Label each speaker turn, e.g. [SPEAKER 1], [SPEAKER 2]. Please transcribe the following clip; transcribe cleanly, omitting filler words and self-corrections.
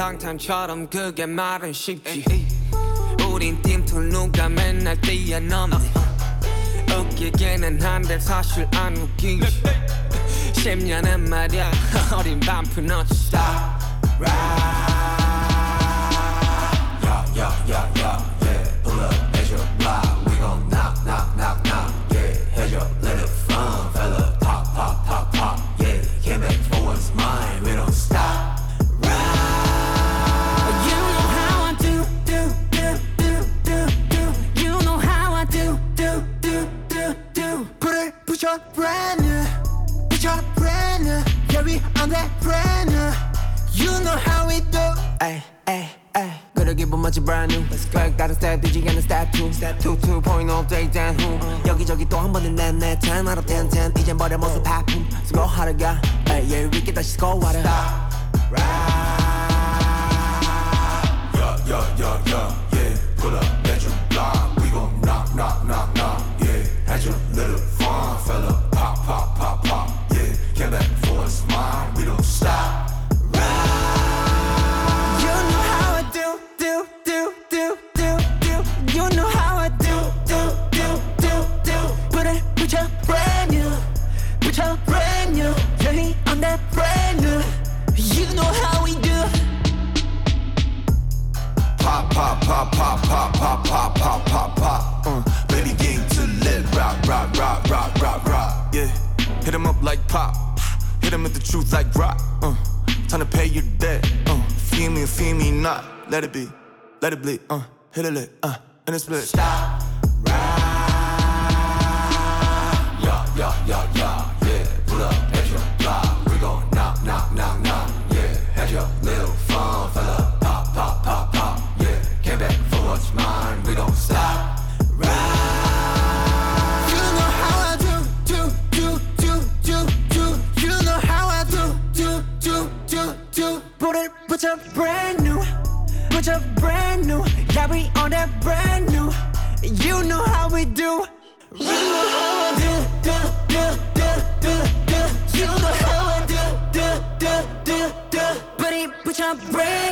[SPEAKER 1] 방탄처럼 그게 말은 쉽지. 우린 팀툴 누가 맨날 뛰어넘네. 웃기기는 한데 사실 안 웃기지. 10년은 말야 어린 반푼 not stop.
[SPEAKER 2] Yeah, pull up at your block, we gon' knock, yeah, had your little fun, fella, pop, yeah, came back for what's mine, we don't stop.
[SPEAKER 1] You know how I do. You know how I do.
[SPEAKER 3] Put your brand new, yeah, we on that brand new. You know how we do.
[SPEAKER 4] Ay, 그래 기분 멋지 brand new. 다른 스타일 뒤지 않는 step 2 2.0 day down who 여기저기 또 한 번은 내 10 out of 10 이젠 버려 모습 하품 So go harder 가 yeah 위기 다시 go harder.
[SPEAKER 2] Yeah, pull up at your block, we gon' knock, yeah, had your little fun, fella, pop, yeah, came back for what's mine, we don't stop.
[SPEAKER 3] You know how I do. You know how I do. Put your brand new, yeah, we on that brand new. You know how we do.
[SPEAKER 2] Pop, baby get to let rock, yeah, hit him up like pop, hit him with the truth like rock, time to pay your debt, feel me not, let it be, let it bleed, hit a lick, and it's split.
[SPEAKER 3] Stop.
[SPEAKER 2] Yeah, pull up at your block, we gon' knock, yeah, had your little fun, fella, pop, yeah, came back for what's mine, we don't stop.
[SPEAKER 3] You know how I do. You know how I do. Put your brand new, yeah, we on that brand new. You know how we do. You know how I do. You know how I do. Put your brand